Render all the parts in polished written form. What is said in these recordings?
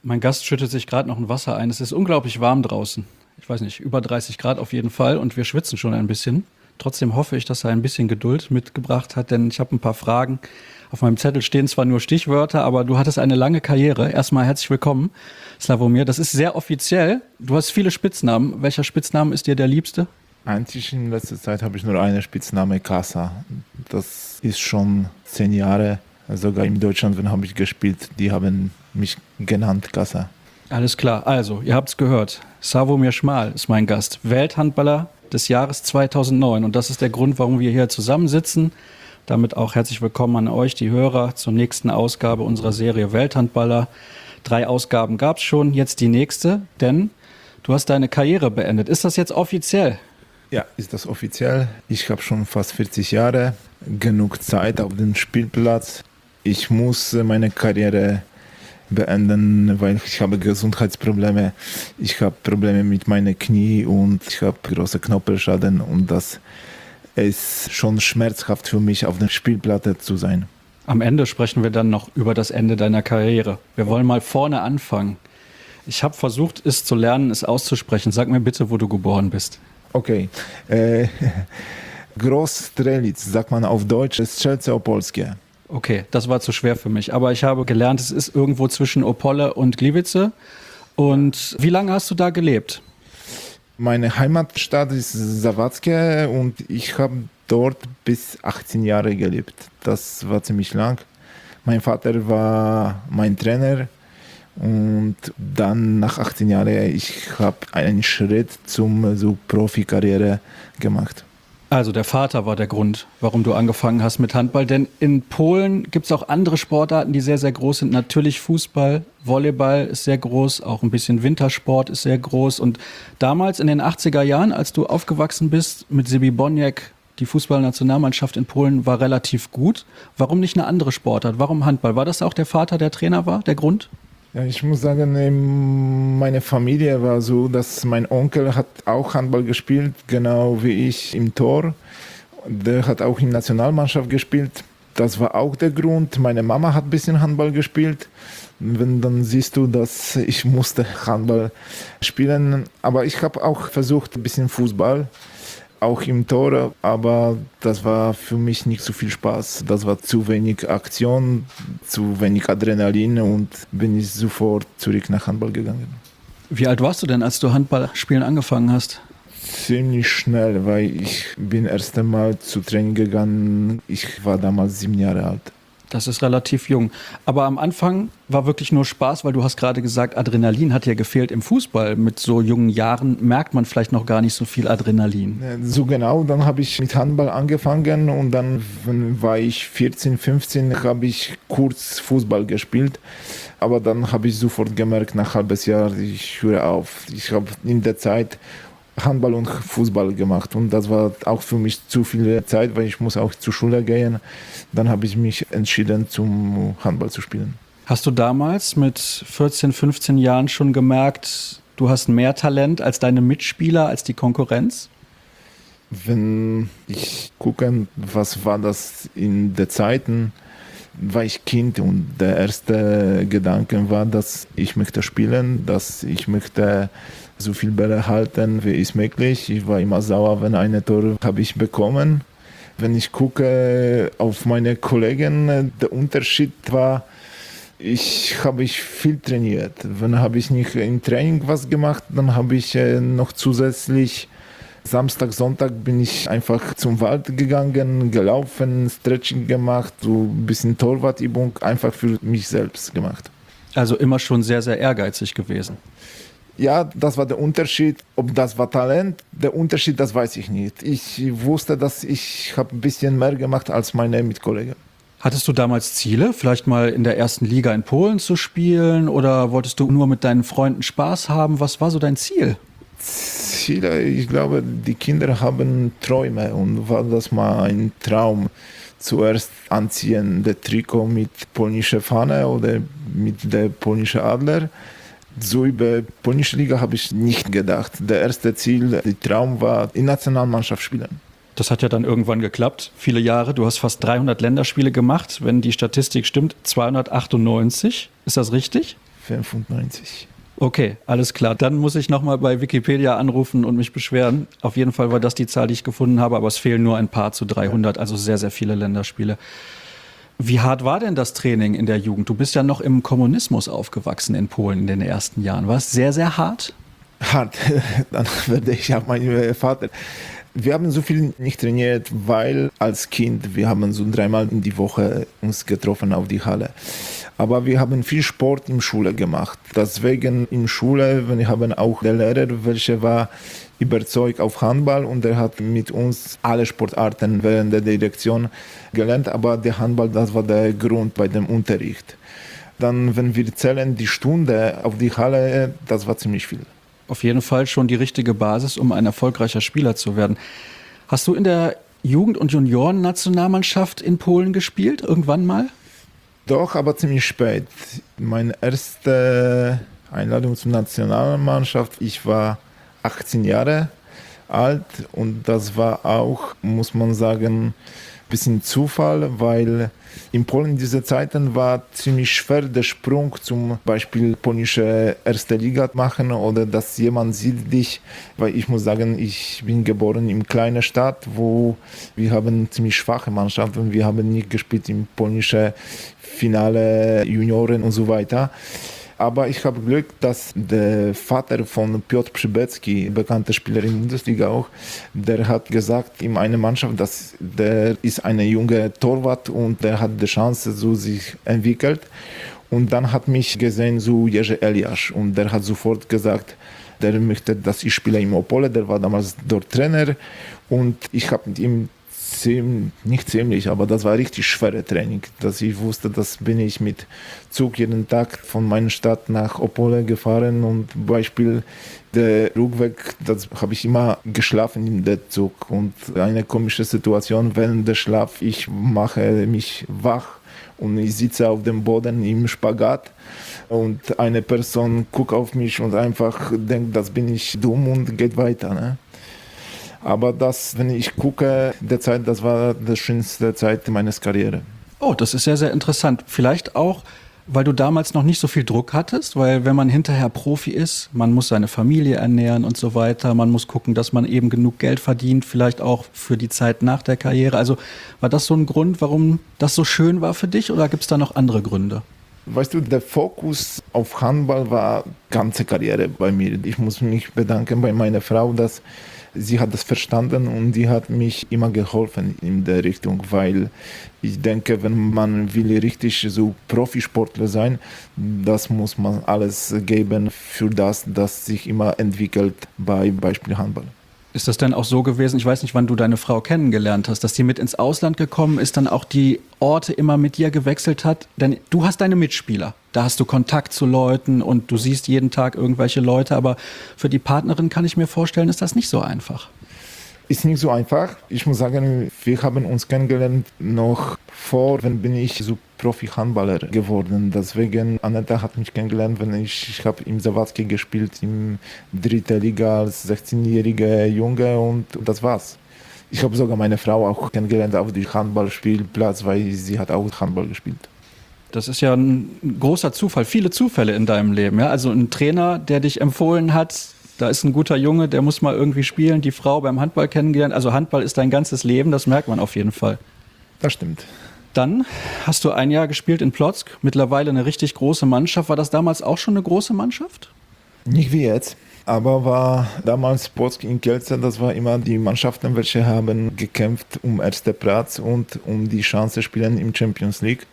Mein Gast schüttet sich gerade noch ein Wasser ein. Es ist unglaublich warm draußen. Ich weiß nicht, über 30 Grad auf jeden Fall und wir schwitzen schon ein bisschen. Trotzdem hoffe ich, dass er ein bisschen Geduld mitgebracht hat, denn ich habe ein paar Fragen. Auf meinem Zettel stehen zwar nur Stichwörter, aber du hattest eine lange Karriere. Erstmal herzlich willkommen, Slawomir. Das ist sehr offiziell. Du hast viele Spitznamen. Welcher Spitzname ist dir der liebste? Eigentlich in letzter Zeit habe ich nur einen Spitzname, Kassa. Das ist schon 10 Jahre. Sogar in Deutschland, wenn habe ich gespielt, die haben mich genannt Kassa. Alles klar. Also, ihr habt es gehört. Slawomir Šmal ist mein Gast. Welthandballer des Jahres 2009. Und das ist der Grund, warum wir hier zusammensitzen. Damit auch herzlich willkommen an euch, die Hörer, zur nächsten Ausgabe unserer Serie Welthandballer. 3 Ausgaben gab es schon, jetzt die nächste, denn du hast deine Karriere beendet. Ist das jetzt offiziell? Ja, ist das offiziell. Ich habe schon fast 40 Jahre, genug Zeit auf dem Spielplatz. Ich muss meine Karriere beenden, weil ich habe Gesundheitsprobleme. Ich habe Probleme mit meinen Knie und ich habe große Knorpelschaden und das ist schon schmerzhaft für mich, auf der Spielplatte zu sein. Am Ende sprechen wir dann noch über das Ende deiner Karriere. Wir wollen mal vorne anfangen. Ich habe versucht, es zu lernen, es auszusprechen. Sag mir bitte, wo du geboren bist. Okay. Groß Strelic, sagt man auf Deutsch, Strzelce Opolskie. Okay, das war zu schwer für mich. Aber ich habe gelernt, es ist irgendwo zwischen Opole und Gliwice. Und wie lange hast du da gelebt? Meine Heimatstadt ist Zawadzkie und ich habe dort bis 18 Jahre gelebt. Das war ziemlich lang. Mein Vater war mein Trainer und dann nach 18 Jahren ich habe einen Schritt zur Profikarriere gemacht. Also der Vater war der Grund, warum du angefangen hast mit Handball. Denn in Polen gibt es auch andere Sportarten, die sehr, sehr groß sind. Natürlich Fußball, Volleyball ist sehr groß, auch ein bisschen Wintersport ist sehr groß. Und damals in den 80er Jahren, als du aufgewachsen bist mit Sibi Boniek, die Fußballnationalmannschaft in Polen war relativ gut. Warum nicht eine andere Sportart? Warum Handball? War das auch der Vater, der Trainer war, der Grund? Ja, ich muss sagen, meine Familie war so, dass mein Onkel hat auch Handball gespielt, genau wie ich im Tor. Der hat auch in der Nationalmannschaft gespielt. Das war auch der Grund. Meine Mama hat ein bisschen Handball gespielt. Dann siehst du, dass ich musste Handball spielen. Aber ich habe auch versucht, ein bisschen Fußball, auch im Tor, aber das war für mich nicht so viel Spaß. Das war zu wenig Aktion, zu wenig Adrenalin und bin ich sofort zurück nach Handball gegangen. Wie alt warst du denn, als du Handballspielen angefangen hast? Ziemlich schnell, weil ich bin erst einmal zu Training gegangen. Ich war damals 7 Jahre alt. Das ist relativ jung. Aber am Anfang war wirklich nur Spaß, weil du hast gerade gesagt, Adrenalin hat ja gefehlt im Fußball. Mit so jungen Jahren merkt man vielleicht noch gar nicht so viel Adrenalin. So genau, dann habe ich mit Handball angefangen und dann war ich 14, 15, habe ich kurz Fußball gespielt. Aber dann habe ich sofort gemerkt, nach einem halben Jahr, ich höre auf. Ich habe in der Zeit Handball und Fußball gemacht und das war auch für mich zu viel Zeit, weil ich muss auch zur Schule gehen. Dann habe ich mich entschieden, zum Handball zu spielen. Hast du damals mit 14, 15 Jahren schon gemerkt, du hast mehr Talent als deine Mitspieler, als die Konkurrenz? Wenn ich gucke, was war das in den Zeiten, war ich Kind und der erste Gedanke war, dass ich möchte spielen, dass ich möchte so viel Bälle halten, wie ist möglich. Ich war immer sauer, wenn eine Tor habe ich bekommen. Wenn ich gucke auf meine Kollegen, der Unterschied war, ich habe viel trainiert. Wenn habe ich nicht im Training was gemacht, dann habe ich noch zusätzlich Samstag, Sonntag bin ich einfach zum Wald gegangen, gelaufen, Stretching gemacht, so ein bisschen Torwartübung, einfach für mich selbst gemacht. Also immer schon sehr, sehr ehrgeizig gewesen. Ja, das war der Unterschied. Ob das war Talent, der Unterschied, das weiß ich nicht. Ich wusste, dass ich habe ein bisschen mehr gemacht als meine Mitkollegen. Hattest du damals Ziele, vielleicht mal in der ersten Liga in Polen zu spielen oder wolltest du nur mit deinen Freunden Spaß haben? Was war so dein Ziel? Ziele, ich glaube, die Kinder haben Träume und war das mal ein Traum. Zuerst anziehen das Trikot mit polnischer Fahne oder mit der polnischen Adler. So über polnische Liga habe ich nicht gedacht. Der erste Ziel, der Traum war, in Nationalmannschaft spielen. Das hat ja dann irgendwann geklappt, viele Jahre. Du hast fast 300 Länderspiele gemacht, wenn die Statistik stimmt, 298. Ist das richtig? 95. Okay, alles klar. Dann muss ich nochmal bei Wikipedia anrufen und mich beschweren. Auf jeden Fall war das die Zahl, die ich gefunden habe, aber es fehlen nur ein paar zu 300, also sehr, sehr viele Länderspiele. Wie hart war denn das Training in der Jugend? Du bist ja noch im Kommunismus aufgewachsen in Polen in den ersten Jahren. War es sehr, sehr hart? Hart, dann werde ich auch meinen Vater. Wir haben so viel nicht trainiert, weil als Kind, wir haben so 3-mal in die Woche uns getroffen auf die Halle. Aber wir haben viel Sport in Schule gemacht. Deswegen in Schule, wir haben auch der Lehrer, welcher war überzeugt auf Handball und er hat mit uns alle Sportarten während der Direktion gelernt. Aber der Handball, das war der Grund bei dem Unterricht. Dann, wenn wir zählen, die Stunde auf die Halle, das war ziemlich viel. Auf jeden Fall schon die richtige Basis, um ein erfolgreicher Spieler zu werden. Hast du in der Jugend- und Junioren-Nationalmannschaft in Polen gespielt, irgendwann mal? Doch, aber ziemlich spät. Meine erste Einladung zur Nationalmannschaft, ich war 18 Jahre alt und das war auch, muss man sagen, ein bisschen Zufall, weil in Polen in diesen Zeiten war ziemlich schwer der Sprung zum Beispiel polnische erste Liga machen oder dass jemand sieht dich, weil ich muss sagen, ich bin geboren in einer kleinen Stadt, wo wir haben ziemlich schwache Mannschaften, wir haben nicht gespielt im polnischen Finale, Junioren und so weiter. Aber ich habe Glück, dass der Vater von Piotr Przybecki, bekannter Spieler in der Bundesliga auch, der hat gesagt in einer Mannschaft, dass der ist ein junger Torwart und der hat die Chance, so sich entwickelt. Und dann hat mich gesehen so Jerzy Eliasz und der hat sofort gesagt, der möchte, dass ich spiele im Opole, der war damals dort Trainer und ich habe mit ihm nicht ziemlich, aber das war richtig schwere Training, dass ich wusste, dass bin ich mit Zug jeden Tag von meiner Stadt nach Opole gefahren und Beispiel der Rückweg, das habe ich immer geschlafen in der Zug und eine komische Situation, während der Schlaf, ich mache mich wach und ich sitze auf dem Boden im Spagat und eine Person guckt auf mich und einfach denkt, das bin ich dumm und geht weiter, ne? Aber das, wenn ich gucke, der Zeit, das war die schönste Zeit meines Karriere. Oh, das ist sehr, sehr interessant. Vielleicht auch, weil du damals noch nicht so viel Druck hattest, weil wenn man hinterher Profi ist, man muss seine Familie ernähren und so weiter, man muss gucken, dass man eben genug Geld verdient, vielleicht auch für die Zeit nach der Karriere. Also war das so ein Grund, warum das so schön war für dich oder gibt es da noch andere Gründe? Weißt du, der Fokus auf Handball war ganze Karriere bei mir. Ich muss mich bedanken bei meiner Frau, dass sie hat das verstanden und die hat mich immer geholfen in der Richtung, weil ich denke, wenn man will richtig so Profisportler sein, das muss man alles geben für das sich immer entwickelt bei Beispiel Handball. Ist das denn auch so gewesen, ich weiß nicht, wann du deine Frau kennengelernt hast, dass die mit ins Ausland gekommen ist, dann auch die Orte immer mit dir gewechselt hat? Denn du hast deine Mitspieler, da hast du Kontakt zu Leuten und du siehst jeden Tag irgendwelche Leute, aber für die Partnerin kann ich mir vorstellen, ist das nicht so einfach. Ist nicht so einfach. Ich muss sagen, wir haben uns kennengelernt noch vor, wenn bin ich so Profi-Handballer geworden. Deswegen, Aneta hat mich kennengelernt, wenn ich habe im Zawadzki gespielt, in dritter Liga als 16-jähriger Junge und das war's. Ich habe sogar meine Frau auch kennengelernt auf dem Handballspielplatz, weil sie hat auch Handball gespielt. Das ist ja ein großer Zufall, viele Zufälle in deinem Leben. Ja? Also ein Trainer, der dich empfohlen hat, da ist ein guter Junge, der muss mal irgendwie spielen, die Frau beim Handball kennengelernt. Also Handball ist dein ganzes Leben, das merkt man auf jeden Fall. Das stimmt. Dann hast du ein Jahr gespielt in Płock, mittlerweile eine richtig große Mannschaft. War das damals auch schon eine große Mannschaft? Nicht wie jetzt, aber war damals Płock in Kielce, das war immer die Mannschaften, welche haben gekämpft um ersten Platz und um die Chance spielen im Champions League.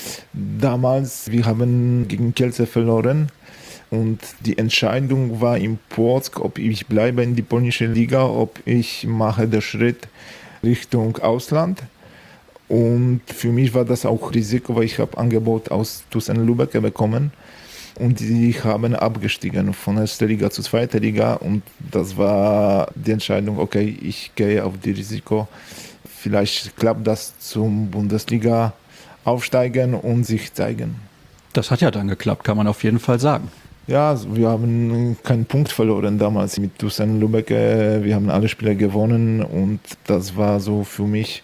Damals, wir haben gegen Kielce verloren. Und die Entscheidung war in Płock, ob ich bleibe in die polnische Liga, ob ich mache den Schritt Richtung Ausland. Und für mich war das auch Risiko, weil ich habe Angebot aus Tusen Lübeck bekommen. Und die haben abgestiegen von erster Liga zu zweiter Liga. Und das war die Entscheidung, okay, ich gehe auf die Risiko. Vielleicht klappt das zum Bundesliga aufsteigen und sich zeigen. Das hat ja dann geklappt, kann man auf jeden Fall sagen. Ja, wir haben keinen Punkt verloren damals mit Tusen Lübeck. Wir haben alle Spiele gewonnen und das war so für mich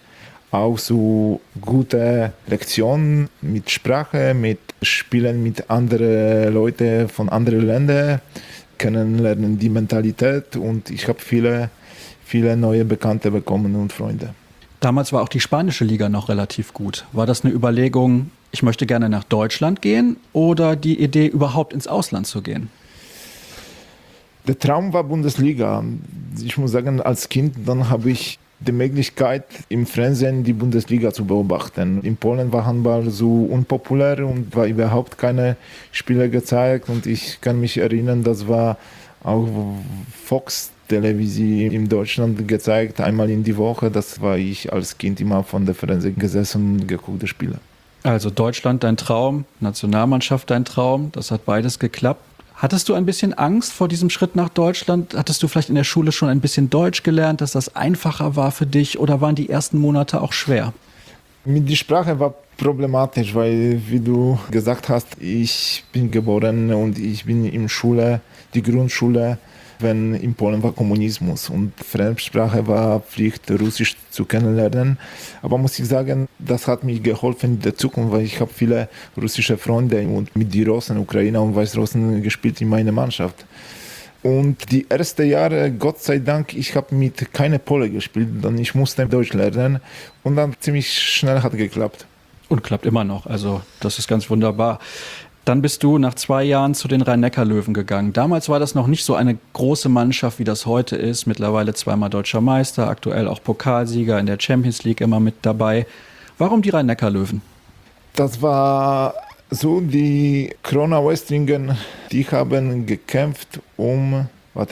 auch so gute Lektionen mit Sprache, mit Spielen mit anderen Leuten von anderen Ländern, kennenlernen die Mentalität und ich habe viele neue Bekannte bekommen und Freunde. Damals war auch die spanische Liga noch relativ gut. War das eine Überlegung, ich möchte gerne nach Deutschland gehen oder die Idee, überhaupt ins Ausland zu gehen? Der Traum war Bundesliga. Ich muss sagen, als Kind, dann habe ich die Möglichkeit, im Fernsehen die Bundesliga zu beobachten. In Polen war Handball so unpopulär und war überhaupt keine Spiele gezeigt. Und ich kann mich erinnern, das war auch Fox Televisie in Deutschland gezeigt, einmal in die Woche. Das war ich als Kind immer von der Fernsehen gesessen und geguckte Spiele. Also Deutschland dein Traum, Nationalmannschaft dein Traum, das hat beides geklappt. Hattest du ein bisschen Angst vor diesem Schritt nach Deutschland? Hattest du vielleicht in der Schule schon ein bisschen Deutsch gelernt, dass das einfacher war für dich oder waren die ersten Monate auch schwer? Mit der Sprache war problematisch, weil, wie du gesagt hast, ich bin geboren und ich bin in Schule, die Grundschule, wenn in Polen war Kommunismus und Fremdsprache war Pflicht, Russisch zu kennenlernen. Aber muss ich sagen, das hat mir geholfen in der Zukunft, weil ich habe viele russische Freunde und mit den Russen, Ukrainer und Weißrussen gespielt in meiner Mannschaft. Und die ersten Jahre, Gott sei Dank, ich habe mit keine Pole gespielt, dann ich musste Deutsch lernen und dann ziemlich schnell hat geklappt. Und klappt immer noch, also das ist ganz wunderbar. Dann bist du nach 2 Jahren zu den Rhein-Neckar-Löwen gegangen. Damals war das noch nicht so eine große Mannschaft, wie das heute ist. Mittlerweile 2-mal deutscher Meister, aktuell auch Pokalsieger in der Champions League immer mit dabei. Warum die Rhein-Neckar-Löwen? Das war so, die Krona Westringen, die haben gekämpft um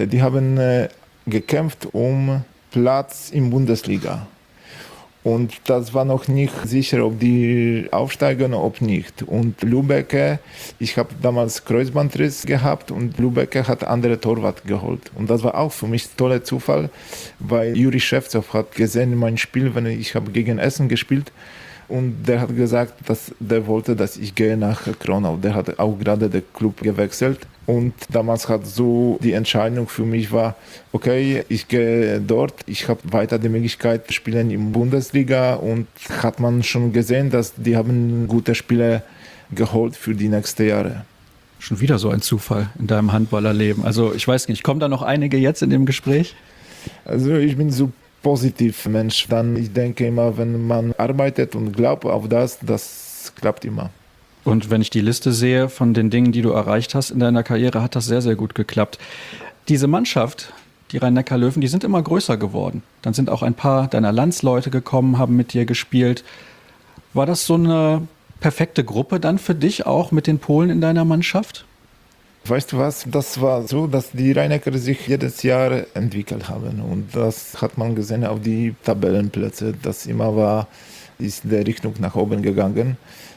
Platz in Bundesliga. Und das war noch nicht sicher, ob die aufsteigen oder ob nicht. Und Lübeck, ich habe damals Kreuzbandriss gehabt und Lübeck hat andere Torwart geholt. Und das war auch für mich ein toller Zufall, weil Juri Schewtzow hat gesehen in meinem Spiel, wenn ich habe gegen Essen gespielt und der hat gesagt, dass der wollte, dass ich gehe nach Kronau. Der hat auch gerade den Club gewechselt. Und damals hat so die Entscheidung für mich war, okay, ich gehe dort, ich habe weiter die Möglichkeit zu spielen in Bundesliga und hat man schon gesehen, dass die haben gute Spieler geholt für die nächsten Jahre. Schon wieder so ein Zufall in deinem Handballerleben. Also ich weiß nicht, kommen da noch einige jetzt in dem Gespräch? Also ich bin so positiv Mensch. Dann ich denke immer, wenn man arbeitet und glaubt auf das klappt immer. Und wenn ich die Liste sehe von den Dingen, die du erreicht hast in deiner Karriere, hat das sehr, sehr gut geklappt. Diese Mannschaft, die Rhein-Neckar-Löwen, die sind immer größer geworden. Dann sind auch ein paar deiner Landsleute gekommen, haben mit dir gespielt. War das so eine perfekte Gruppe dann für dich auch mit den Polen in deiner Mannschaft? Weißt du was, das war so, dass die Rhein-Neckar sich jedes Jahr entwickelt haben. Und das hat man gesehen auf die Tabellenplätze. Das immer war, ist in der Richtung nach oben gegangen.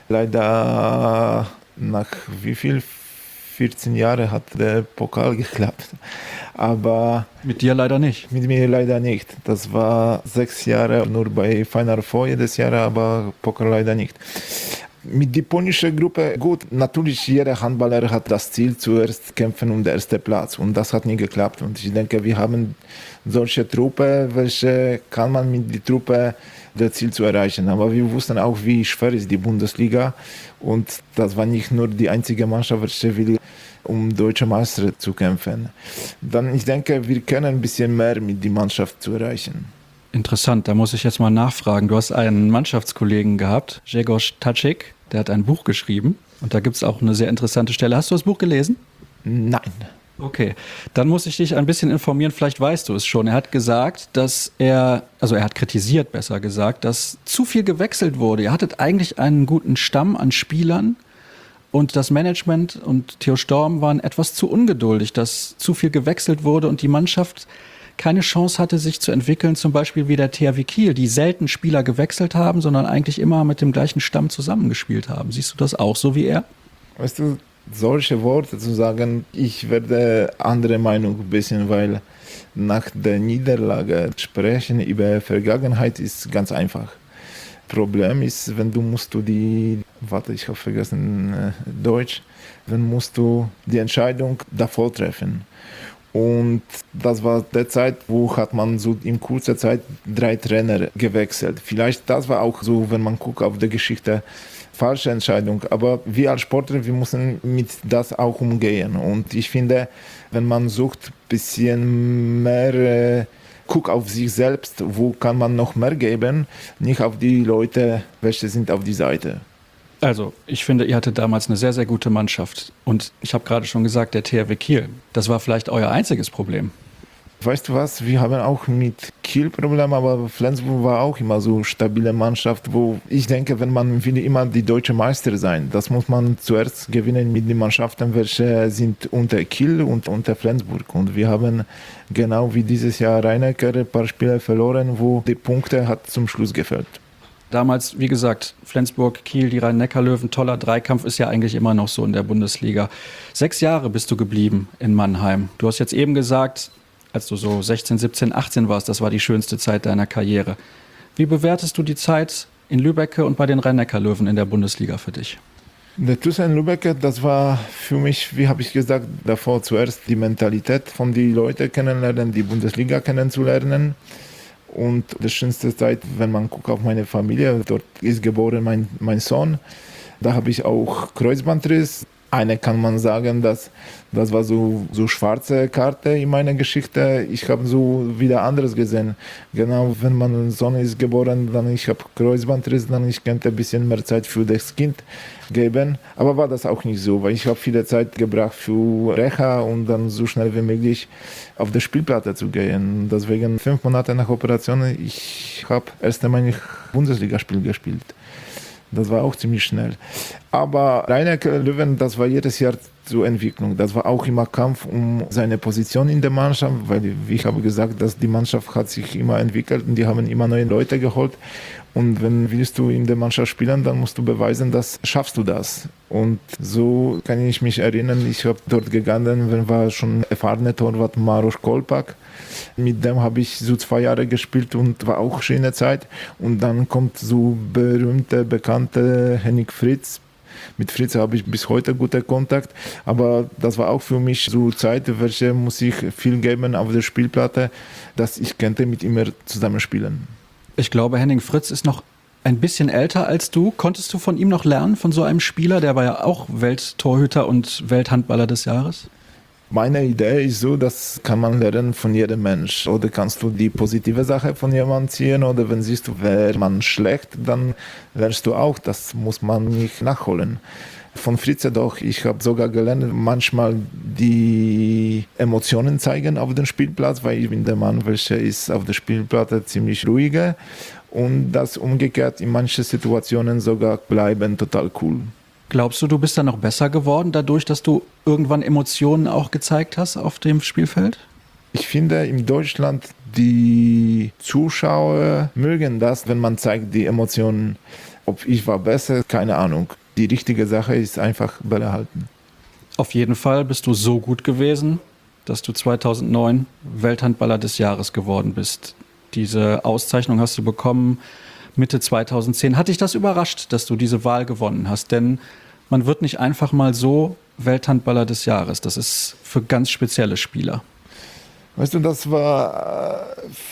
Leider nach wie viel? 14 Jahre hat der Pokal geklappt. Aber mit dir leider nicht. Mit mir leider nicht. Das war 6 Jahre nur bei Final Four jedes Jahr, aber Pokal leider nicht. Mit der polnischen Gruppe, gut, natürlich jeder Handballer hat das Ziel, zuerst kämpfen um den ersten Platz und das hat nie geklappt und ich denke, wir haben solche Truppe, welche kann man mit der Truppe das Ziel zu erreichen, aber wir wussten auch, wie schwer ist die Bundesliga und das war nicht nur die einzige Mannschaft, welche will um deutsche Meister zu kämpfen. Dann, ich denke, wir können ein bisschen mehr mit der Mannschaft zu erreichen. Interessant, da muss ich jetzt mal nachfragen. Du hast einen Mannschaftskollegen gehabt, Grzegorz Tacik, der hat ein Buch geschrieben und da gibt es auch eine sehr interessante Stelle. Hast du das Buch gelesen? Nein. Okay, dann muss ich dich ein bisschen informieren, vielleicht weißt du es schon. Er hat gesagt, er hat kritisiert, besser gesagt, dass zu viel gewechselt wurde. Ihr hattet eigentlich einen guten Stamm an Spielern und das Management und Theo Storm waren etwas zu ungeduldig, dass zu viel gewechselt wurde und die Mannschaft keine Chance hatte, sich zu entwickeln, zum Beispiel wie der THW Kiel, die selten Spieler gewechselt haben, sondern eigentlich immer mit dem gleichen Stamm zusammengespielt haben. Siehst du das auch so wie er? Weißt du, solche Worte zu sagen, ich werde andere Meinung ein bisschen, weil nach der Niederlage sprechen über Vergangenheit ist ganz einfach. Problem ist, wenn musst du die Entscheidung davor treffen. Und das war der Zeit, wo hat man so in kurzer Zeit 3 Trainer gewechselt. Vielleicht das war auch so, wenn man guckt auf die Geschichte, falsche Entscheidung. Aber wir als Sportler, wir müssen mit das auch umgehen. Und ich finde, wenn man sucht ein bisschen mehr, guck auf sich selbst, wo kann man noch mehr geben, nicht auf die Leute, welche sind auf die Seite. Also, ich finde, ihr hattet damals eine sehr, sehr gute Mannschaft. Und ich habe gerade schon gesagt, der THW Kiel, das war vielleicht euer einziges Problem. Weißt du was, wir haben auch mit Kiel Probleme, aber Flensburg war auch immer so eine stabile Mannschaft, wo ich denke, wenn man will immer die deutsche Meister sein, das muss man zuerst gewinnen mit den Mannschaften, welche sind unter Kiel und unter Flensburg. Und wir haben genau wie dieses Jahr Rhein-Neckar ein paar Spiele verloren, wo die Punkte hat zum Schluss gefehlt. Damals, wie gesagt, Flensburg, Kiel, die Rhein-Neckar-Löwen, toller Dreikampf ist ja eigentlich immer noch so in der Bundesliga. 6 Jahre bist du geblieben in Mannheim. Du hast jetzt eben gesagt, als du so 16, 17, 18 warst, das war die schönste Zeit deiner Karriere. Wie bewertest du die Zeit in Lübbecke und bei den Rhein-Neckar-Löwen in der Bundesliga für dich? Der TuS in Lübbecke, das war für mich, wie habe ich gesagt, davor zuerst die Mentalität von den Leuten kennenlernen, die Bundesliga kennenzulernen. Und die schönste Zeit, wenn man guckt auf meine Familie, dort ist geboren mein Sohn. Da habe ich auch Kreuzbandriss. Eine kann man sagen, dass das war so schwarze Karte in meiner Geschichte. Ich habe so wieder anderes gesehen. Genau, wenn mein Sohn ist geboren, dann ich habe Kreuzbandriss, dann ich könnte ein bisschen mehr Zeit für das Kind geben. Aber war das auch nicht so, weil ich habe viele Zeit gebraucht für Reha und dann so schnell wie möglich auf die Spielplatte zu gehen. Deswegen 5 Monate nach Operation, ich habe erst einmal Bundesligaspiel gespielt. Das war auch ziemlich schnell. Aber Rhein-Neckar-Löwen, das war jedes Jahr zur Entwicklung. Das war auch immer Kampf um seine Position in der Mannschaft, weil, wie ich habe gesagt, dass die Mannschaft hat sich immer entwickelt und die haben immer neue Leute geholt. Und wenn willst du in der Mannschaft spielen, dann musst du beweisen, dass schaffst du das. Und so kann ich mich erinnern, ich habe dort gegangen, wenn war schon erfahrener Torwart Maros Kolpak. Mit dem habe ich so 2 Jahre gespielt und war auch schöne Zeit. Und dann kommt so berühmte, bekannte Henning Fritz. Mit Fritz habe ich bis heute guten Kontakt, aber das war auch für mich so Zeit, welche muss ich viel geben auf der Spielplatte, dass ich könnte mit ihm zusammenspielen. Ich glaube, Henning Fritz ist noch ein bisschen älter als du. Konntest du von ihm noch lernen, von so einem Spieler? Der war ja auch Welttorhüter und Welthandballer des Jahres. Meine Idee ist so, das kann man lernen von jedem Mensch. Oder kannst du die positive Sache von jemandem ziehen, oder wenn siehst du, wäre man schlecht, dann lernst du auch. Das muss man nicht nachholen. Von Fritze doch, ich habe sogar gelernt, manchmal die Emotionen zeigen auf dem Spielplatz, weil ich bin der Mann, welcher ist auf der Spielplatte ziemlich ruhiger. Und das umgekehrt in manchen Situationen sogar bleiben total cool. Glaubst du, du bist dann noch besser geworden, dadurch, dass du irgendwann Emotionen auch gezeigt hast auf dem Spielfeld? Ich finde, in Deutschland, die Zuschauer mögen das, wenn man zeigt die Emotionen. Ob ich war besser, keine Ahnung. Die richtige Sache ist einfach Bälle halten. Auf jeden Fall bist du so gut gewesen, dass du 2009 Welthandballer des Jahres geworden bist. Diese Auszeichnung hast du bekommen Mitte 2010. Hat dich das überrascht, dass du diese Wahl gewonnen hast? Denn man wird nicht einfach mal so Welthandballer des Jahres. Das ist für ganz spezielle Spieler. Weißt du, das war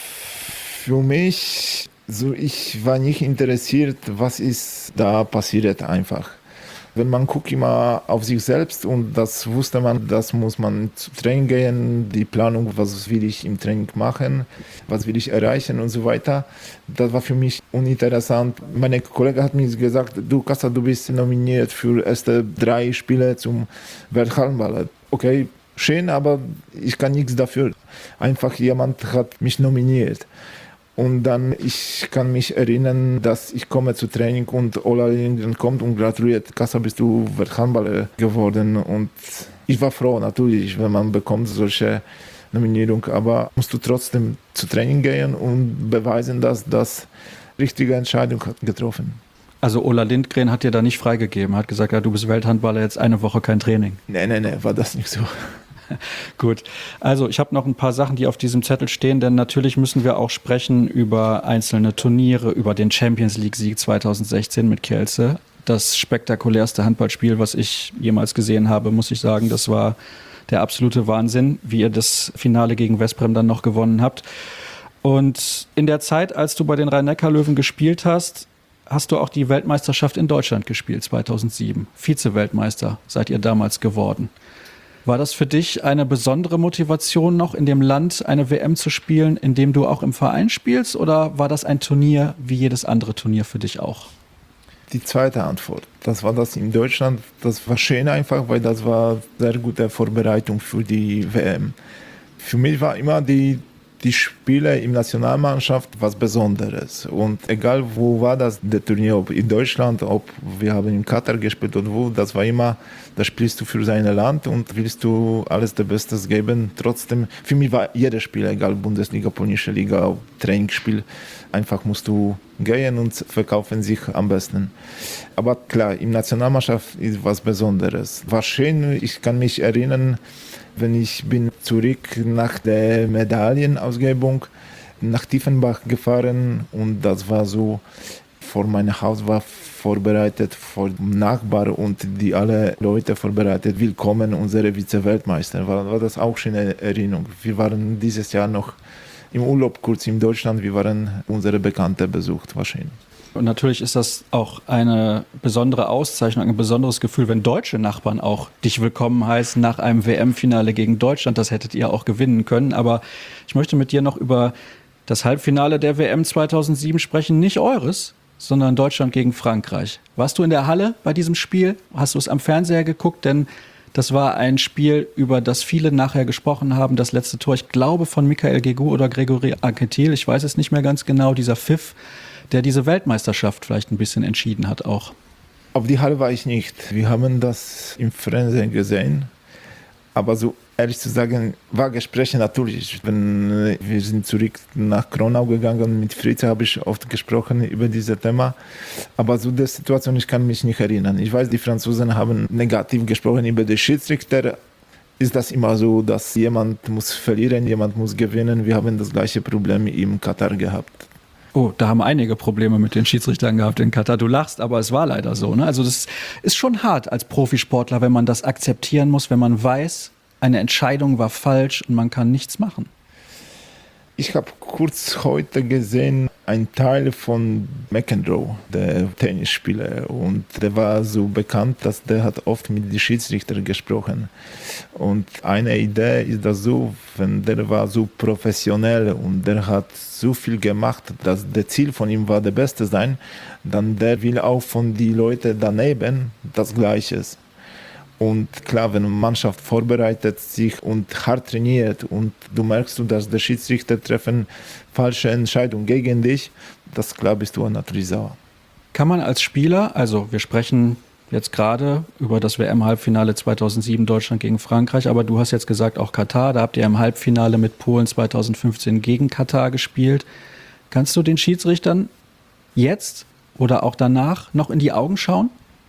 für mich so, ich war nicht interessiert, was ist da passiert einfach. Wenn man guckt immer auf sich selbst und das wusste man, das muss man zu Training gehen, die Planung, was will ich im Training machen, was will ich erreichen und so weiter. Das war für mich uninteressant. Meine Kollege hat mir gesagt, du Kassa, du bist nominiert für erste 3 Spiele zum Welthandballer. Okay, schön, aber ich kann nichts dafür. Einfach jemand hat mich nominiert. Und dann, ich kann mich erinnern, dass ich komme zu Training und Ola Lindgren kommt und gratuliert, Kassa, bist du Welthandballer geworden. Und ich war froh, natürlich, wenn man bekommt solche Nominierung, aber musst du trotzdem zu Training gehen und beweisen, dass das richtige Entscheidung hat getroffen. Also Ola Lindgren hat dir da nicht freigegeben, hat gesagt, ja, du bist Welthandballer, jetzt eine Woche kein Training. Nee, war das nicht so. Gut, also ich habe noch ein paar Sachen, die auf diesem Zettel stehen, denn natürlich müssen wir auch sprechen über einzelne Turniere, über den Champions-League-Sieg 2016 mit Kielce. Das spektakulärste Handballspiel, was ich jemals gesehen habe, muss ich sagen. Das war der absolute Wahnsinn, wie ihr das Finale gegen Veszprém dann noch gewonnen habt. Und in der Zeit, als du bei den Rhein-Neckar-Löwen gespielt hast, hast du auch die Weltmeisterschaft in Deutschland gespielt, 2007. Vize-Weltmeister seid ihr damals geworden. War das für dich eine besondere Motivation, noch in dem Land eine WM zu spielen, in dem du auch im Verein spielst? Oder war das ein Turnier wie jedes andere Turnier für dich auch? Die zweite Antwort, das war das in Deutschland. Das war schön einfach, weil das war sehr gute Vorbereitung für die WM. Für mich war immer die Spiele in der Nationalmannschaft was Besonderes. Und egal wo war das, der Turnier, ob in Deutschland, ob wir haben in Katar gespielt oder wo, das war immer, da spielst du für dein Land und willst du alles das Bestes geben. Trotzdem, für mich war jedes Spiel, egal Bundesliga, polnische Liga, Trainingsspiel, einfach musst du gehen und verkaufen sich am besten. Aber klar, in der Nationalmannschaft ist was Besonderes. War schön, ich kann mich erinnern, wenn ich bin zurück nach der Medaillenausgebung nach Tiefenbach gefahren und das war so, vor meinem Haus war vorbereitet, vor dem Nachbar und die alle Leute vorbereitet, willkommen, unsere Vize-Weltmeister. War das auch schon eine Erinnerung. Wir waren dieses Jahr noch im Urlaub kurz in Deutschland, wir waren unsere Bekannte besucht, war schön. Und natürlich ist das auch eine besondere Auszeichnung, ein besonderes Gefühl, wenn deutsche Nachbarn auch dich willkommen heißen nach einem WM-Finale gegen Deutschland. Das hättet ihr auch gewinnen können. Aber ich möchte mit dir noch über das Halbfinale der WM 2007 sprechen. Nicht eures, sondern Deutschland gegen Frankreich. Warst du in der Halle bei diesem Spiel? Hast du es am Fernseher geguckt? Denn das war ein Spiel, über das viele nachher gesprochen haben. Das letzte Tor, ich glaube, von Michael Guégou oder Grégory Anquetil. Ich weiß es nicht mehr ganz genau. Dieser Pfiff, der diese Weltmeisterschaft vielleicht ein bisschen entschieden hat auch. Auf die Halle war ich nicht. Wir haben das im Fernsehen gesehen. Aber so ehrlich zu sagen, war Gespräche natürlich. Wenn wir sind zurück nach Kronau gegangen, mit Fritz habe ich oft gesprochen über dieses Thema. Aber so der Situation, ich kann mich nicht erinnern. Ich weiß, die Franzosen haben negativ gesprochen über den Schiedsrichter. Ist das immer so, dass jemand muss verlieren, jemand muss gewinnen? Wir haben das gleiche Problem im Katar gehabt. Oh, da haben einige Probleme mit den Schiedsrichtern gehabt in Katar. Du lachst, aber es war leider so, ne? Also das ist schon hart als Profisportler, wenn man das akzeptieren muss, wenn man weiß, eine Entscheidung war falsch und man kann nichts machen. Ich habe kurz heute gesehen, ein Teil von McEnroe, der Tennisspieler, und der war so bekannt, dass der hat oft mit den Schiedsrichtern gesprochen. Und eine Idee ist das so, wenn der war so professionell und der hat so viel gemacht, dass das Ziel von ihm war, der Beste sein, dann der will auch von den Leuten daneben das Gleiche. Und klar, wenn eine Mannschaft vorbereitet sich und hart trainiert und du merkst, dass der Schiedsrichter treffen falsche Entscheidungen gegen dich, das klar bist du natürlich sauer. Kann man als Spieler, also wir sprechen jetzt gerade über das WM-Halbfinale 2007 Deutschland gegen Frankreich, aber du hast jetzt gesagt auch Katar, da habt ihr im Halbfinale mit Polen 2015 gegen Katar gespielt. Kannst du den Schiedsrichtern jetzt oder auch danach noch in die Augen schauen?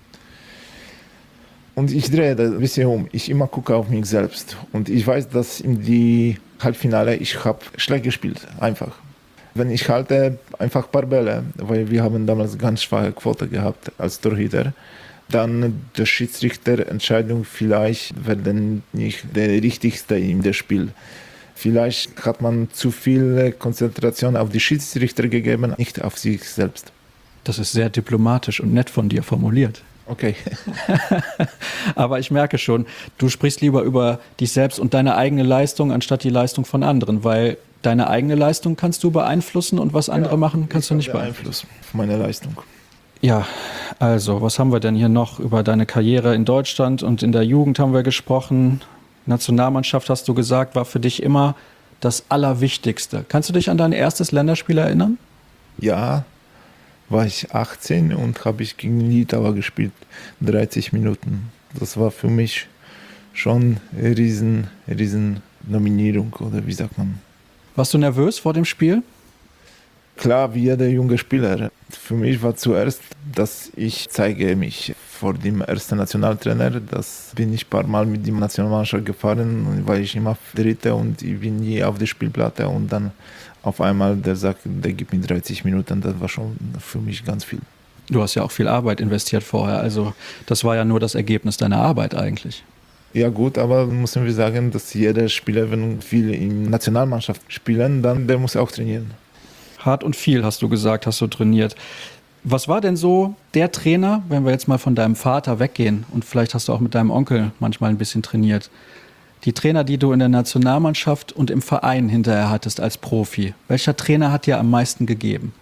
Und ich drehe das ein bisschen um. Ich immer gucke auf mich selbst. Und ich weiß, dass in die Halbfinale ich habe schlecht gespielt. Einfach. Wenn ich halte, einfach ein paar Bälle, weil wir haben damals ganz schwache Quote gehabt als Torhüter, dann der Schiedsrichterentscheidung vielleicht werden nicht der richtigste in dem Spiel. Vielleicht hat man zu viel Konzentration auf die Schiedsrichter gegeben, nicht auf sich selbst. Das ist sehr diplomatisch und nett von dir formuliert. Okay. Aber ich merke schon, du sprichst lieber über dich selbst und deine eigene Leistung, anstatt die Leistung von anderen, weil deine eigene Leistung kannst du beeinflussen und was andere machen, kannst du nicht beeinflussen. Auf meine Leistung. Ja, also, was haben wir denn hier noch über deine Karriere in Deutschland und in der Jugend haben wir gesprochen. Nationalmannschaft, hast du gesagt, war für dich immer das Allerwichtigste. Kannst du dich an dein erstes Länderspiel erinnern? Ja, war ich 18 und habe ich gegen Litauer gespielt, 30 Minuten. Das war für mich schon eine riesen Nominierung, oder wie sagt man? Warst du nervös vor dem Spiel? Klar, wie jeder junge Spieler. Für mich war zuerst, dass ich zeige mich vor dem ersten Nationaltrainer. Das bin ich ein paar Mal mit dem Nationalmannschaft gefahren und war ich immer Dritte und ich bin nie auf der Spielplatte und dann auf einmal der sagt, der gibt mir 30 Minuten, das war schon für mich ganz viel. Du hast ja auch viel Arbeit investiert vorher, also das war ja nur das Ergebnis deiner Arbeit eigentlich. Ja gut, aber müssen wir sagen, dass jeder Spieler, wenn viel in Nationalmannschaft spielen, dann der muss auch trainieren. Hart und viel, hast du gesagt, hast du trainiert. Was war denn so der Trainer, wenn wir jetzt mal von deinem Vater weggehen und vielleicht hast du auch mit deinem Onkel manchmal ein bisschen trainiert, die Trainer, die du in der Nationalmannschaft und im Verein hinterher hattest als Profi, welcher Trainer hat dir am meisten gegeben?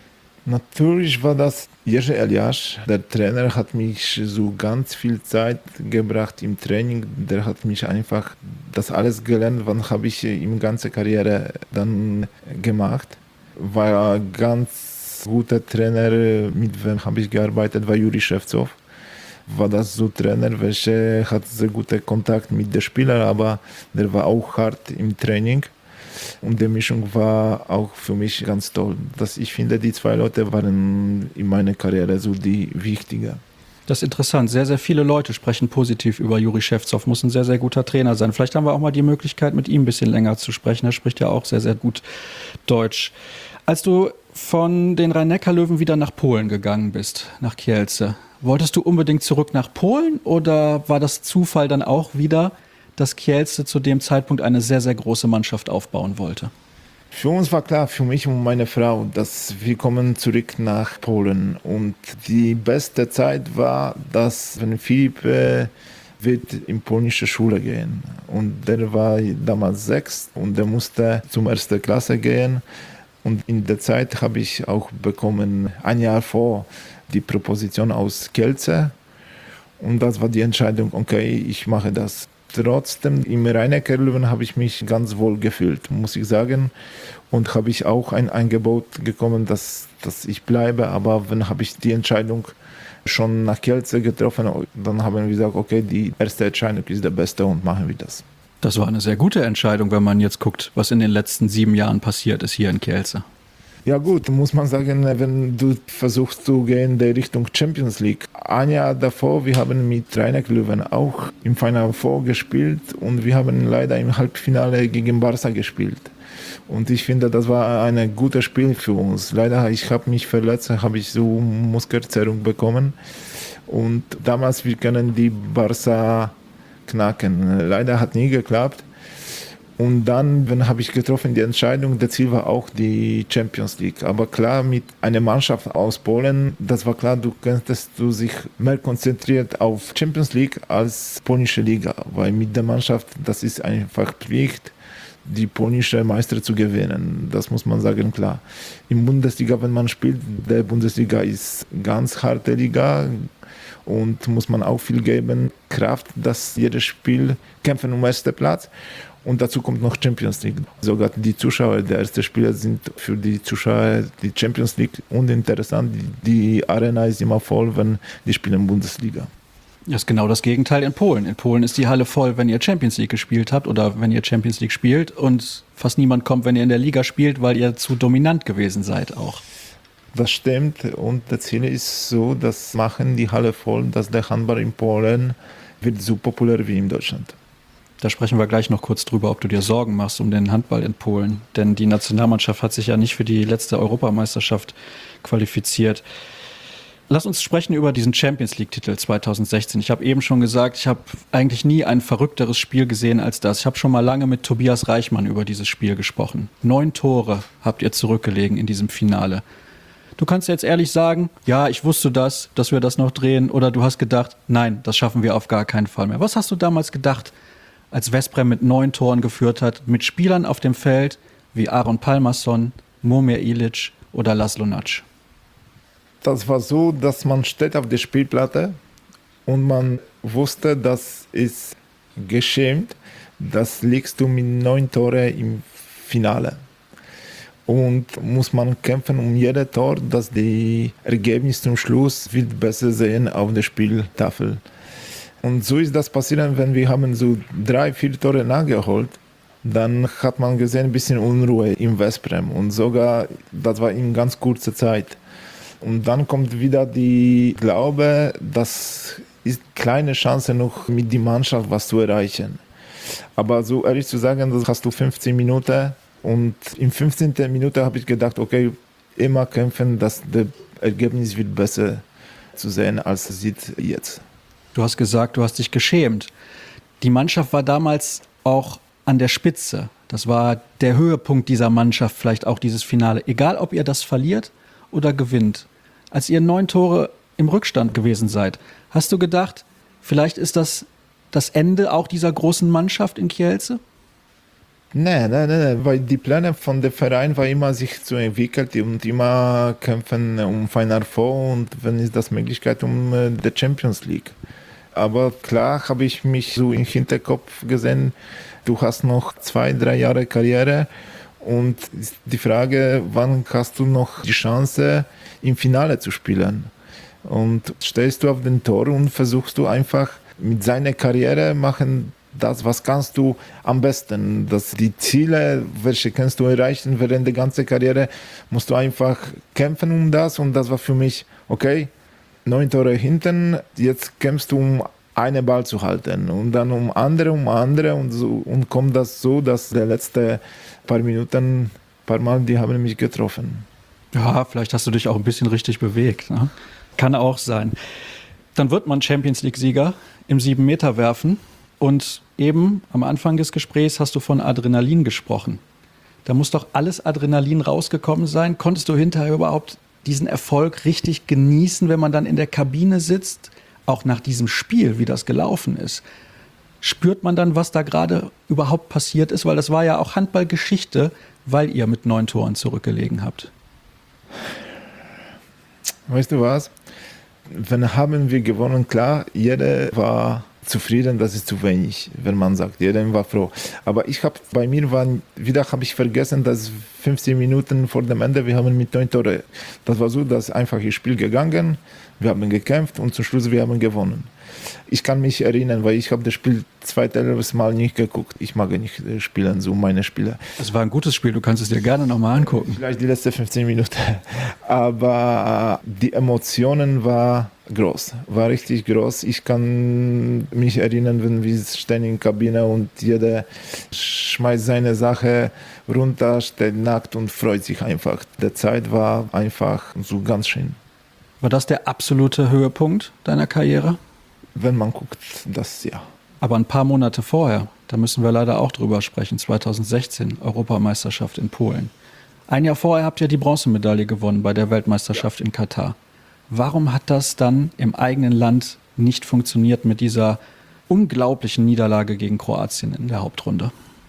Natürlich war das Jerzy Eliasz. Der Trainer hat mich so ganz viel Zeit gebracht im Training. Der hat mich einfach das alles gelernt, was habe ich in ganze Karriere dann gemacht. War ein ganz guter Trainer, mit wem habe ich gearbeitet, war Juri Szewcow. War das so Trainer, welcher hat sehr guten Kontakt mit den Spielern, aber der war auch hart im Training. Und die Mischung war auch für mich ganz toll. Ich finde, die zwei Leute waren in meiner Karriere so die wichtiger. Das ist interessant. Sehr, sehr viele Leute sprechen positiv über Juri Szewcow. Muss ein sehr, sehr guter Trainer sein. Vielleicht haben wir auch mal die Möglichkeit, mit ihm ein bisschen länger zu sprechen. Er spricht ja auch sehr, sehr gut Deutsch. Als du von den Rhein-Neckar-Löwen wieder nach Polen gegangen bist, nach Kielce, wolltest du unbedingt zurück nach Polen oder war das Zufall dann auch wieder, dass Kielce zu dem Zeitpunkt eine sehr, sehr große Mannschaft aufbauen wollte? Für uns war klar, für mich und meine Frau, dass wir kommen zurück nach Polen. Und die beste Zeit war, dass wenn Filip wird in polnische Schule gehen. Und der war damals 6 und der musste zum 1. Klasse gehen. Und in der Zeit habe ich auch bekommen, ein Jahr vor, die Proposition aus Kielce. Und das war die Entscheidung, okay, ich mache das. Trotzdem, im Rhein-Neckar-Löwen habe ich mich ganz wohl gefühlt, muss ich sagen. Und habe ich auch ein Angebot bekommen, dass ich bleibe. Aber wenn habe ich die Entscheidung schon nach Kielce getroffen, dann haben wir gesagt, okay, die erste Entscheidung ist der beste und machen wir das. Das war eine sehr gute Entscheidung, wenn man jetzt guckt, was in den letzten 7 Jahren passiert ist hier in Kielce. Ja gut, muss man sagen, wenn du versuchst zu gehen in die Richtung Champions League. Ein Jahr davor, wir haben mit Rhein-Neckar-Löwen auch im Final Four gespielt und wir haben leider im Halbfinale gegen Barca gespielt. Und ich finde, das war ein gutes Spiel für uns. Leider, ich habe mich verletzt, habe ich so Muskelzerrung bekommen. Und damals, wir können die Barca knacken. Leider hat nie geklappt. Und dann habe ich getroffen die Entscheidung, das Ziel war auch die Champions League. Aber klar, mit einer Mannschaft aus Polen, das war klar, du könntest dich mehr konzentriert auf Champions League als polnische Liga. Weil mit der Mannschaft, das ist einfach Pflicht, die polnische Meister zu gewinnen. Das muss man sagen, klar. Im Bundesliga, wenn man spielt, der Bundesliga ist ganz harte Liga. Und muss man auch viel geben, Kraft, dass jedes Spiel kämpfen um den ersten Platz. Und dazu kommt noch Champions League. Sogar die Zuschauer der ersten Spieler sind für die Zuschauer die Champions League. Und interessant, die Arena ist immer voll, wenn die spielen Bundesliga. Das ist genau das Gegenteil in Polen. In Polen ist die Halle voll, wenn ihr Champions League gespielt habt oder wenn ihr Champions League spielt. Und fast niemand kommt, wenn ihr in der Liga spielt, weil ihr zu dominant gewesen seid auch. Das stimmt. Und das Ziel ist so, das machen die Halle voll, dass der Handball in Polen wird so populär wie in Deutschland. Da sprechen wir gleich noch kurz drüber, ob du dir Sorgen machst um den Handball in Polen. Denn die Nationalmannschaft hat sich ja nicht für die letzte Europameisterschaft qualifiziert. Lass uns sprechen über diesen Champions-League-Titel 2016. Ich habe eben schon gesagt, ich habe eigentlich nie ein verrückteres Spiel gesehen als das. Ich habe schon mal lange mit Tobias Reichmann über dieses Spiel gesprochen. 9 Tore habt ihr zurückgelegen in diesem Finale. Du kannst jetzt ehrlich sagen, ja, ich wusste das, dass wir das noch drehen. Oder du hast gedacht, nein, das schaffen wir auf gar keinen Fall mehr. Was hast du damals gedacht, als Veszprém mit 9 Toren geführt hat, mit Spielern auf dem Feld wie Aron Pálmarsson, Momir Ilic oder Laszlo Natsch? Das war so, dass man steht auf der Spielplatte und man wusste, das ist geschämt, das liegst du mit 9 Tore im Finale. Und muss man kämpfen um jedes Tor, dass die Ergebnis zum Schluss wird besser sehen auf der Spieltafel. Und so ist das passiert, wenn wir haben so 3-4 Tore nachgeholt, dann hat man gesehen ein bisschen Unruhe im Veszprém und sogar, das war in ganz kurzer Zeit. Und dann kommt wieder die Glaube, das ist kleine Chance noch mit der Mannschaft was zu erreichen. Aber so ehrlich zu sagen, das hast du 15 Minuten und in 15. Minute habe ich gedacht, okay, immer kämpfen, dass das Ergebnis wird besser zu sehen, als es sieht jetzt. Du hast gesagt, du hast dich geschämt. Die Mannschaft war damals auch an der Spitze. Das war der Höhepunkt dieser Mannschaft, vielleicht auch dieses Finale. Egal, ob ihr das verliert oder gewinnt. Als ihr 9 Tore im Rückstand gewesen seid, hast du gedacht, vielleicht ist das Ende auch dieser großen Mannschaft in Kielce? Nein, weil die Pläne von dem Verein war immer, sich zu entwickeln und immer kämpfen um Final Four und wenn es das Möglichkeit um die Champions League. Aber klar habe ich mich so im Hinterkopf gesehen, du hast noch 2-3 Jahre Karriere und die Frage, wann hast du noch die Chance, im Finale zu spielen? Und stellst du auf den Tor und versuchst du einfach mit seiner Karriere machen, das, was kannst du am besten. Die Ziele, welche kannst du erreichen während der ganzen Karriere, musst du einfach kämpfen um das. Und das war für mich, okay, 9 Tore hinten, jetzt kämpfst du um einen Ball zu halten. Und dann um andere und so. Und kommt das so, dass die letzten paar Minuten, paar Mal, die haben mich getroffen. Ja, vielleicht hast du dich auch ein bisschen richtig bewegt. Ne? Kann auch sein. Dann wird man Champions League-Sieger im 7-Meter-Werfen. Und eben am Anfang des Gesprächs hast du von Adrenalin gesprochen. Da muss doch alles Adrenalin rausgekommen sein. Konntest du hinterher überhaupt diesen Erfolg richtig genießen, wenn man dann in der Kabine sitzt? Auch nach diesem Spiel, wie das gelaufen ist. Spürt man dann, was da gerade überhaupt passiert ist? Weil das war ja auch Handballgeschichte, weil ihr mit 9 Toren zurückgelegen habt. Weißt du was? Wenn haben wir gewonnen, klar, jeder war zufrieden, das ist zu wenig, wenn man sagt, jeder war froh. Aber bei mir habe ich vergessen, dass 15 Minuten vor dem Ende, wir haben mit 9 Tore, das war so, dass einfach das Spiel gegangen, wir haben gekämpft und zum Schluss wir haben gewonnen. Ich kann mich erinnern, weil ich habe das Spiel zweites Mal nicht geguckt. Ich mag nicht spielen, so meine Spiele. Es war ein gutes Spiel, du kannst es dir gerne nochmal angucken. Vielleicht die letzten 15 Minuten. Aber die Emotionen war groß, war richtig groß. Ich kann mich erinnern, wenn wir stehen in der Kabine und jeder schmeißt seine Sache runter, steht nackt und freut sich einfach. Die Zeit war einfach so ganz schön. War das der absolute Höhepunkt deiner Karriere? Wenn man guckt, das ja. Aber ein paar Monate vorher, da müssen wir leider auch drüber sprechen, 2016, Europameisterschaft in Polen. Ein Jahr vorher habt ihr die Bronzemedaille gewonnen bei der Weltmeisterschaft in Katar. Warum hat das dann im eigenen Land nicht funktioniert mit dieser unglaublichen Niederlage gegen Kroatien in der Hauptrunde?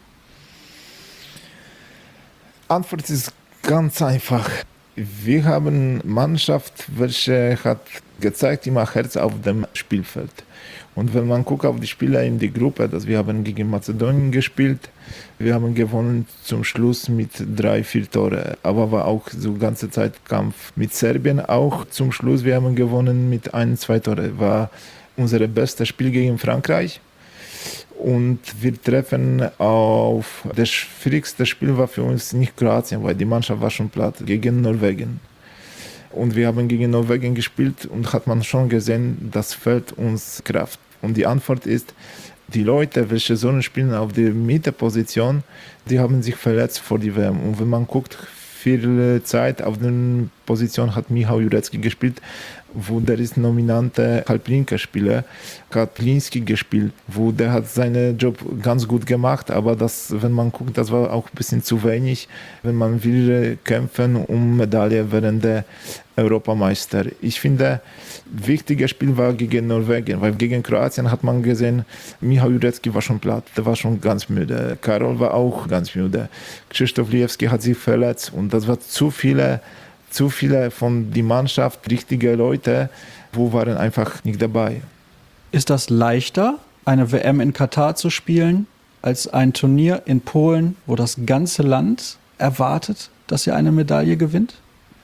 Antwort ist ganz einfach. Wir haben eine Mannschaft, welche hat gezeigt immer Herz auf dem Spielfeld. Und wenn man guckt auf die Spieler in die Gruppe, dass wir haben gegen Mazedonien gespielt, wir haben gewonnen zum Schluss mit 3-4 Tore, aber war auch so ganze Zeit Kampf mit Serbien auch zum Schluss, wir haben gewonnen mit 1-2 Tore, war unser bestes Spiel gegen Frankreich. Und wir treffen auf das schwierigste Spiel war für uns nicht Kroatien, weil die Mannschaft war schon platt, gegen Norwegen. Und wir haben gegen Norwegen gespielt und hat man schon gesehen, das fehlt uns Kraft. Und die Antwort ist, die Leute, welche so spielen auf der Mitteposition, die haben sich verletzt vor die WM. Und wenn man guckt, viel Zeit auf der Position hat Michał Jurecki gespielt, wo der ist nominante Halblinker-Spieler, hat Plinski gespielt, wo der hat seinen Job ganz gut gemacht, aber das, wenn man guckt, das war auch ein bisschen zu wenig, wenn man will kämpfen um Medaille während der Europameister. Ich finde, wichtiges Spiel war gegen Norwegen, weil gegen Kroatien hat man gesehen, Michał Jurecki war schon platt, der war schon ganz müde. Karol war auch ganz müde. Krzysztof Liewski hat sich verletzt und das war zu viele von der Mannschaft, richtige Leute, wo waren einfach nicht dabei. Ist das leichter, eine WM in Katar zu spielen, als ein Turnier in Polen, wo das ganze Land erwartet, dass ihr eine Medaille gewinnt?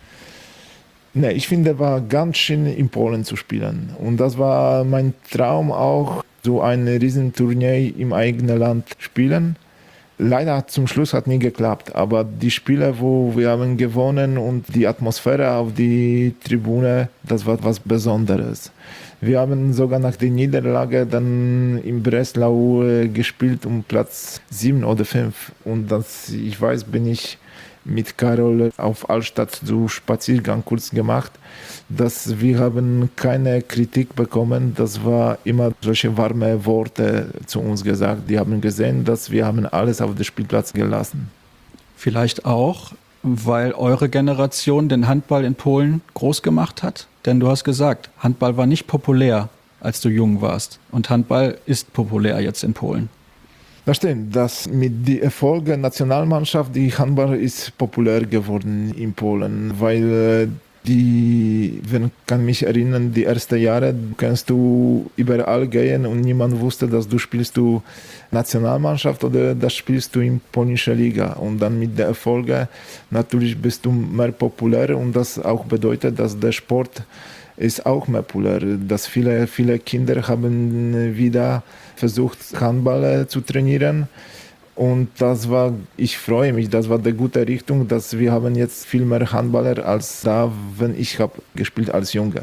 Nee, ich finde, war ganz schön in Polen zu spielen. Und das war mein Traum auch, so ein Riesenturnier im eigenen Land spielen. Leider zum Schluss hat nie geklappt, aber die Spiele, wo wir haben gewonnen und die Atmosphäre auf die Tribüne, das war was Besonderes. Wir haben sogar nach der Niederlage dann in Breslau gespielt um Platz 7 oder 5 und das, ich weiß, bin ich mit Karol auf Altstadt so Spaziergang kurz gemacht, dass wir haben keine Kritik bekommen. Das war immer solche warme Worte zu uns gesagt. Die haben gesehen, dass wir haben alles auf dem Spielplatz gelassen. Vielleicht auch, weil eure Generation den Handball in Polen groß gemacht hat? Denn du hast gesagt, Handball war nicht populär, als du jung warst. Und Handball ist populär jetzt in Polen. Das stimmt, dass mit den Erfolgen der Nationalmannschaft, die Handball ist populär geworden in Polen, weil wenn kann mich erinnern, die ersten Jahre kannst du überall gehen und niemand wusste, dass du spielst du Nationalmannschaft oder das spielst du in polnischer Liga. Und dann mit den Erfolgen natürlich bist du mehr populär und das auch bedeutet, dass der Sport ist auch mehr populär, dass viele Kinder haben wieder versucht, Handball zu trainieren. Und ich freue mich, das war die gute Richtung, dass wir haben jetzt viel mehr Handballer als da, wenn ich habe gespielt als Junge.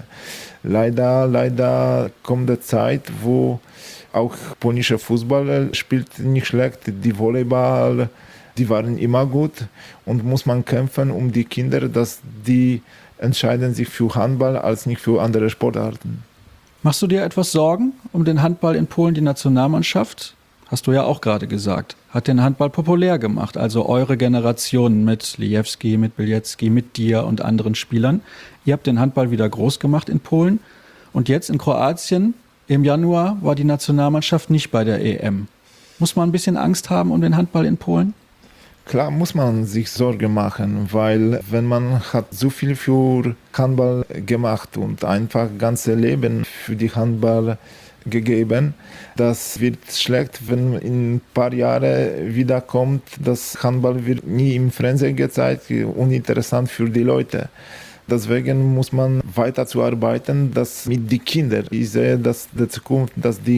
Leider kommt die Zeit, wo auch polnischer Fußball spielt nicht schlecht, die Volleyball, die waren immer gut und muss man kämpfen um die Kinder, dass die entscheiden sich für Handball als nicht für andere Sportarten. Machst du dir etwas Sorgen um den Handball in Polen, die Nationalmannschaft? Hast du ja auch gerade gesagt, hat den Handball populär gemacht. Also eure Generation mit Lijewski, mit Bilecki, mit dir und anderen Spielern. Ihr habt den Handball wieder groß gemacht in Polen. Und jetzt in Kroatien im Januar war die Nationalmannschaft nicht bei der EM. Muss man ein bisschen Angst haben um den Handball in Polen? Klar muss man sich Sorge machen, weil wenn man hat so viel für Handball gemacht und einfach ganze Leben für die Handball gegeben, das wird schlecht, wenn in ein paar Jahren wiederkommt, das Handball wird nie im Fernsehen gezeigt, uninteressant für die Leute. Deswegen muss man weiter zu arbeiten, dass mit den Kindern, ich sehe, dass die Zukunft,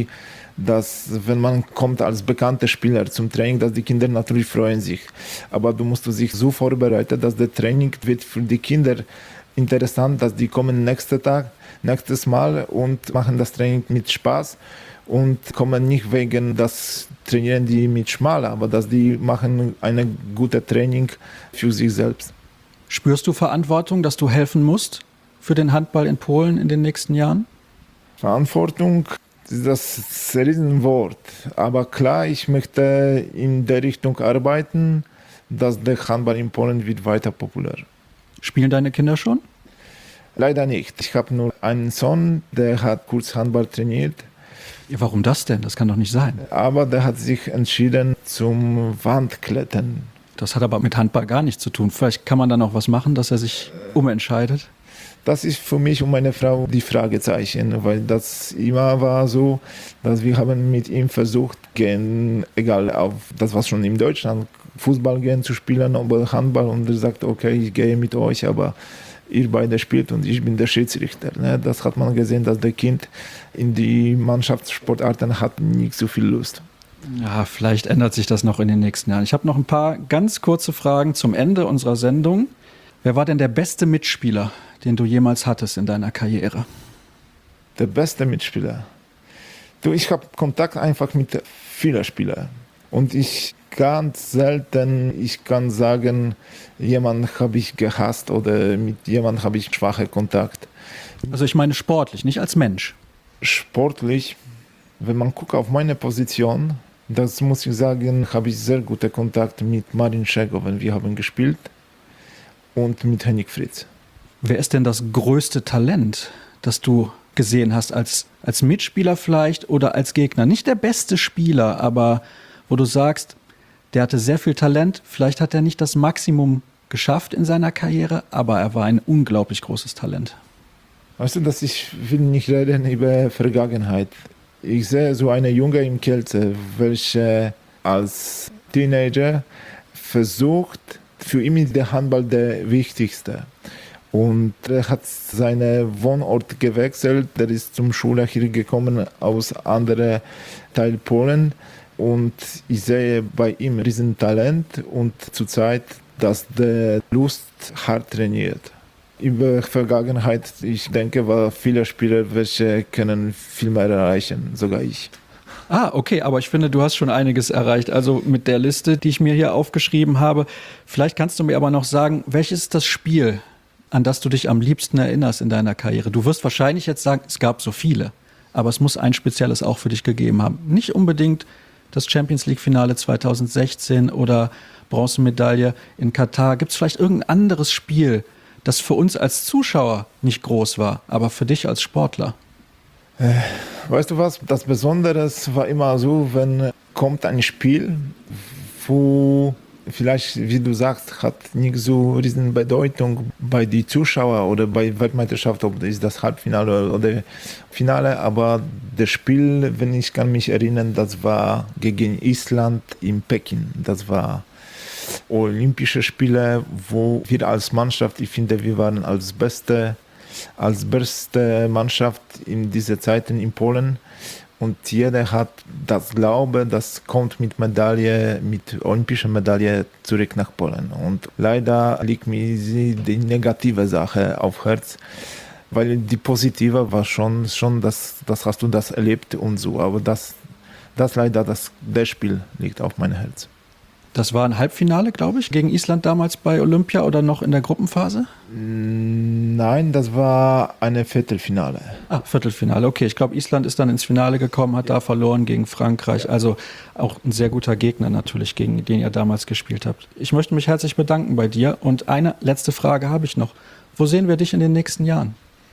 dass wenn man kommt als bekannter Spieler zum Training, dass die Kinder natürlich freuen sich. Aber du musst dich so vorbereiten, dass der Training wird für die Kinder interessant, dass die kommen nächstes Mal und machen das Training mit Spaß und kommen nicht wegen das trainieren die mit Schmal, aber dass die machen ein gutes Training für sich selbst. Spürst du Verantwortung, dass du helfen musst für den Handball in Polen in den nächsten Jahren? Verantwortung ist das Riesenwort. Aber klar, ich möchte in der Richtung arbeiten, dass der Handball in Polen wird weiter populär. Spielen deine Kinder schon? Leider nicht. Ich habe nur einen Sohn, der hat kurz Handball trainiert. Ja, warum das denn? Das kann doch nicht sein. Aber der hat sich entschieden zum Wandklettern. Das hat aber mit Handball gar nichts zu tun. Vielleicht kann man da noch was machen, dass er sich umentscheidet. Das ist für mich und meine Frau die Fragezeichen, weil das immer war so, dass wir haben mit ihm versucht, egal auf das was schon in Deutschland, Fußball gehen zu spielen oder Handball und er sagt, okay, ich gehe mit euch, aber ihr beide spielt und ich bin der Schiedsrichter. Das hat man gesehen, dass der Kind in die Mannschaftssportarten hat nicht so viel Lust. Ja, vielleicht ändert sich das noch in den nächsten Jahren. Ich habe noch ein paar ganz kurze Fragen zum Ende unserer Sendung. Wer war denn der beste Mitspieler, den du jemals hattest in deiner Karriere? Der beste Mitspieler? Ich habe Kontakt einfach mit vielen Spielern. Und ganz selten, ich kann sagen, jemanden habe ich gehasst oder mit jemandem habe ich schwache Kontakt. Also ich meine sportlich, nicht als Mensch. Sportlich, wenn man guckt auf meine Position, das muss ich sagen, habe ich sehr gute Kontakt mit Marin Szego, wenn wir haben gespielt, und mit Henning Fritz. Wer ist denn das größte Talent, das du gesehen hast, als Mitspieler vielleicht oder als Gegner? Nicht der beste Spieler, aber wo du sagst, der hatte sehr viel Talent, vielleicht hat er nicht das Maximum geschafft in seiner Karriere, aber er war ein unglaublich großes Talent. Weißt du, dass ich will nicht reden über Vergangenheit. Ich sehe so eine Junge im Kielce, welche als Teenager versucht, für ihn ist der Handball der wichtigste. Und er hat seinen Wohnort gewechselt, der ist zum Schule hier gekommen aus anderen Teilen Polen. Und ich sehe bei ihm Riesentalent und zurzeit, dass der Lust hart trainiert. Über Vergangenheit, ich denke, war viele Spieler, welche können viel mehr erreichen, sogar ich. Ah, okay, aber ich finde, du hast schon einiges erreicht. Also mit der Liste, die ich mir hier aufgeschrieben habe. Vielleicht kannst du mir aber noch sagen, welches ist das Spiel, an das du dich am liebsten erinnerst in deiner Karriere? Du wirst wahrscheinlich jetzt sagen, es gab so viele, aber es muss ein spezielles auch für dich gegeben haben. Nicht unbedingt das Champions League-Finale 2016 oder Bronzemedaille in Katar. Gibt es vielleicht irgendein anderes Spiel, das für uns als Zuschauer nicht groß war, aber für dich als Sportler? Weißt du was? Das Besondere war immer so, wenn kommt ein Spiel, wo vielleicht, wie du sagst, hat nicht so riesen Bedeutung bei den Zuschauern oder bei Weltmeisterschaft, ob das ist das Halbfinale oder Finale, aber das Spiel, wenn ich kann mich erinnern, das war gegen Island in Peking. Das war Olympische Spiele, wo wir als Mannschaft, ich finde, wir waren als beste Mannschaft in diesen Zeiten in Polen. Und jeder hat das Glaube, das kommt mit Medaille, mit olympischer Medaille zurück nach Polen. Und leider liegt mir die negative Sache auf Herz, weil die positive war schon das hast du das erlebt und so. Aber das leider, das Spiel liegt auf meinem Herz. Das war ein Halbfinale, glaube ich, gegen Island damals bei Olympia oder noch in der Gruppenphase? Nein, das war eine Viertelfinale. Ah, Viertelfinale, okay. Ich glaube, Island ist dann ins Finale gekommen, hat da verloren gegen Frankreich. Also auch ein sehr guter Gegner natürlich, gegen den ihr damals gespielt habt. Ich möchte mich herzlich bedanken bei dir. Und eine letzte Frage habe ich noch. Wo sehen wir dich in den nächsten Jahren?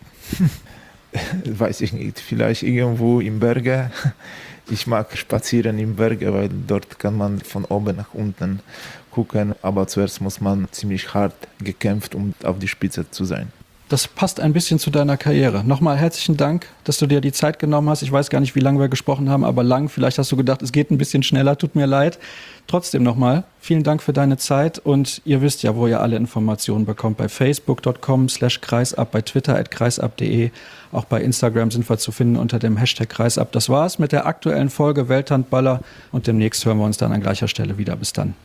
Weiß ich nicht. Vielleicht irgendwo im Berge. Ich mag spazieren im Berge, weil dort kann man von oben nach unten gucken. Aber zuerst muss man ziemlich hart gekämpft, um auf die Spitze zu sein. Das passt ein bisschen zu deiner Karriere. Nochmal herzlichen Dank, dass du dir die Zeit genommen hast. Ich weiß gar nicht, wie lange wir gesprochen haben, aber lang. Vielleicht hast du gedacht, es geht ein bisschen schneller. Tut mir leid. Trotzdem nochmal, vielen Dank für deine Zeit. Und ihr wisst ja, wo ihr alle Informationen bekommt. Bei facebook.com/kreisab, bei Twitter @kreisab.de. Auch bei Instagram sind wir zu finden unter dem Hashtag Kreisab. Das war's mit der aktuellen Folge Welthandballer. Und demnächst hören wir uns dann an gleicher Stelle wieder. Bis dann.